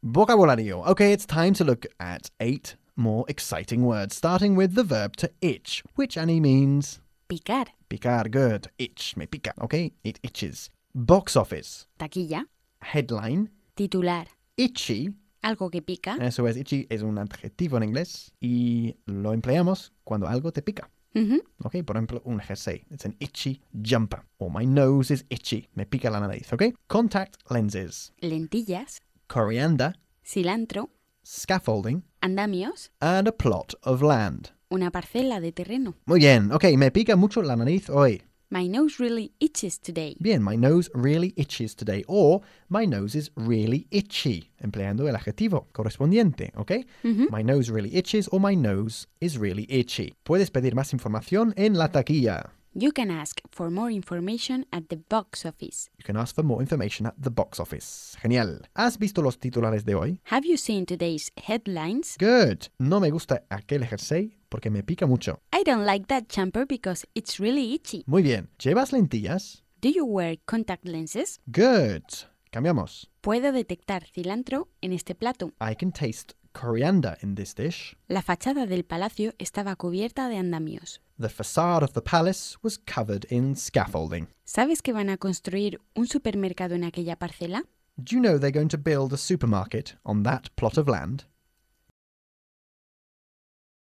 Vocabulario. Okay, it's time to look at 8 more exciting words, starting with the verb to itch, which Annie means Picar. picar. Good. Itch. Me pica. Okay, it itches. Box office. Taquilla. Headline. Titular. Itchy. Algo que pica. Eso es, itchy es un adjetivo en inglés y lo empleamos cuando algo te pica. Ujú. Okay, por ejemplo, un jersey. It's an itchy jumper. Or my nose is itchy. Me pica la nariz. Okay? Contact lenses. Lentillas. Coriander. Cilantro. Scaffolding. Andamios. And a plot of land. Una parcela de terreno. Muy bien. Okay, me pica mucho la nariz hoy. My nose really itches today. Bien, my nose really itches today. Or my nose is really itchy. Empleando el adjetivo correspondiente, ¿ok? Ujú. My nose really itches or my nose is really itchy. Puedes pedir más información en la taquilla. You can ask for more information at the box office. You can ask for more information at the box office. Genial. ¿Has visto los titulares de hoy? Have you seen today's headlines? Good. No me gusta aquel jersey porque me pica mucho. I don't like that jumper because it's really itchy. Muy bien. ¿Llevas lentillas? Do you wear contact lenses? Good. Cambiamos. Puedo detectar cilantro en este plato. I can taste coriander in this dish. La fachada del palacio estaba cubierta de andamios. The facade of the palace was covered in scaffolding. ¿Sabes que van a construir un supermercado en aquella parcela? Do you know they're going to build a supermarket on that plot of land?